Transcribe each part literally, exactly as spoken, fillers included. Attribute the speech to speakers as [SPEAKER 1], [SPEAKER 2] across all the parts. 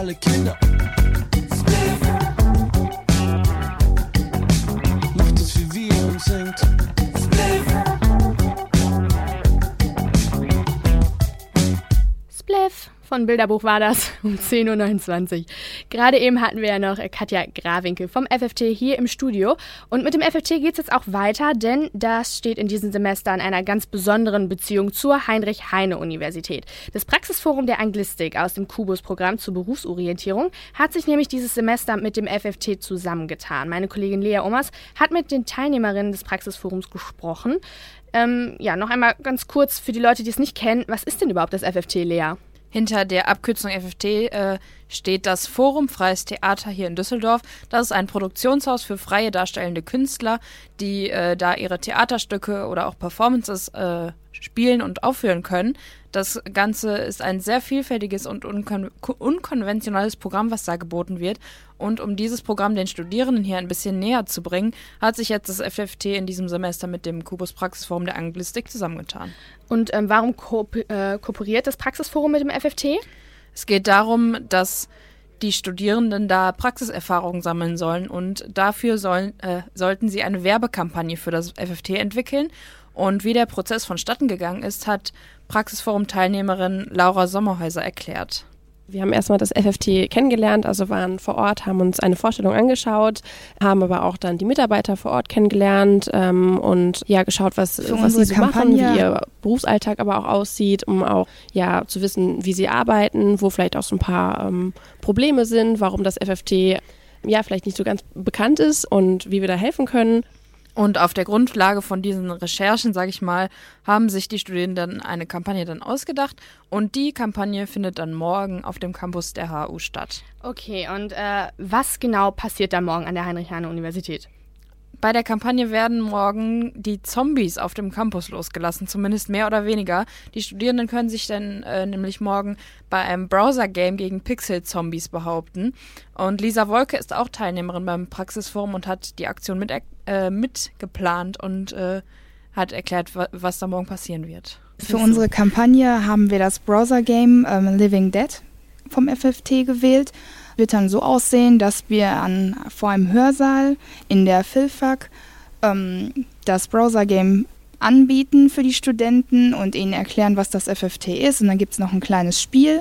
[SPEAKER 1] alle Kinder. Macht es wie wir und singt.
[SPEAKER 2] Spliff. Von Bilderbuch war das um zehn Uhr neunundzwanzig. Gerade eben hatten wir ja noch Katja Grawinkel vom F F T hier im Studio. Und mit dem F F T geht es jetzt auch weiter, denn das steht in diesem Semester in einer ganz besonderen Beziehung zur Heinrich-Heine-Universität. Das Praxisforum der Anglistik aus dem Kubus-Programm zur Berufsorientierung hat sich nämlich dieses Semester mit dem F F T zusammengetan. Meine Kollegin Lea Omas hat mit den Teilnehmerinnen des Praxisforums gesprochen. Ähm, ja, noch einmal ganz kurz für die Leute, die es nicht kennen. Was ist denn überhaupt das F F T, Lea?
[SPEAKER 3] Hinter der Abkürzung F F T äh, steht das Forum Freies Theater hier in Düsseldorf. Das ist ein Produktionshaus für freie darstellende Künstler, die äh, da ihre Theaterstücke oder auch Performances äh, spielen und aufführen können. Das Ganze ist ein sehr vielfältiges und unkon- unkonventionelles Programm, was da geboten wird. Und um dieses Programm den Studierenden hier ein bisschen näher zu bringen, hat sich jetzt das F F T in diesem Semester mit dem Kubus Praxisforum der Anglistik zusammengetan.
[SPEAKER 2] Und ähm, warum ko- äh, kooperiert das Praxisforum mit dem F F T?
[SPEAKER 3] Es geht darum, dass die Studierenden da Praxiserfahrungen sammeln sollen und dafür sollen, äh, sollten sie eine Werbekampagne für das F F T entwickeln. Und wie der Prozess vonstatten gegangen ist, hat Praxisforum-Teilnehmerin Laura Sommerhäuser erklärt.
[SPEAKER 4] Wir haben erstmal das F F T kennengelernt, also waren vor Ort, haben uns eine Vorstellung angeschaut, haben aber auch dann die Mitarbeiter vor Ort kennengelernt ähm, und ja geschaut, was, was sie so Kampagne machen, wie ihr Berufsalltag aber auch aussieht, um auch ja zu wissen, wie sie arbeiten, wo vielleicht auch so ein paar ähm, Probleme sind, warum das F F T ja vielleicht nicht so ganz bekannt ist und wie wir da helfen können.
[SPEAKER 3] Und auf der Grundlage von diesen Recherchen, sage ich mal, haben sich die Studierenden eine Kampagne dann ausgedacht und die Kampagne findet dann morgen auf dem Campus der H U statt.
[SPEAKER 2] Okay, und äh, was genau passiert da morgen an der Heinrich-Heine-Universität?
[SPEAKER 3] Bei der Kampagne werden morgen die Zombies auf dem Campus losgelassen, zumindest mehr oder weniger. Die Studierenden können sich dann äh, nämlich morgen bei einem Browser-Game gegen Pixel-Zombies behaupten. Und Lisa Wolke ist auch Teilnehmerin beim Praxisforum und hat die Aktion mit, äh, mitgeplant und äh, hat erklärt, wa- was da morgen passieren wird.
[SPEAKER 5] Für unsere Kampagne haben wir das Browser-Game ähm, Living Dead vom F F T gewählt. Wird dann so aussehen, dass wir an, vor einem Hörsaal in der Philfak ähm, das Browser-Game anbieten für die Studenten und ihnen erklären, was das F F T ist. Und dann gibt es noch ein kleines Spiel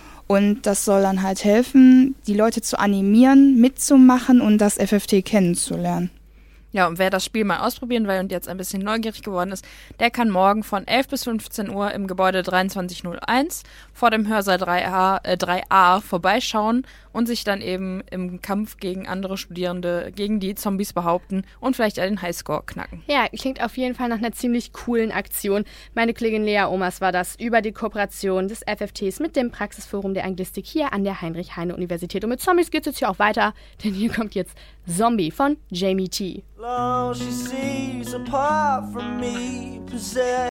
[SPEAKER 5] und das soll dann halt helfen, die Leute zu animieren, mitzumachen und das F F T kennenzulernen.
[SPEAKER 3] Ja, und wer das Spiel mal ausprobieren will und jetzt ein bisschen neugierig geworden ist, der kann morgen von elf bis fünfzehn Uhr im Gebäude dreiundzwanzig null eins vor dem Hörsaal drei A, äh, drei A vorbeischauen und sich dann eben im Kampf gegen andere Studierende, gegen die Zombies behaupten und vielleicht einen Highscore knacken.
[SPEAKER 2] Ja, klingt auf jeden Fall nach einer ziemlich coolen Aktion. Meine Kollegin Lea Omas war das über die Kooperation des F F Ts mit dem Praxisforum der Anglistik hier an der Heinrich-Heine-Universität. Und mit Zombies geht es jetzt hier auch weiter, denn hier kommt jetzt Zombie von Jamie T.
[SPEAKER 1] Long she sees apart from me, possessed.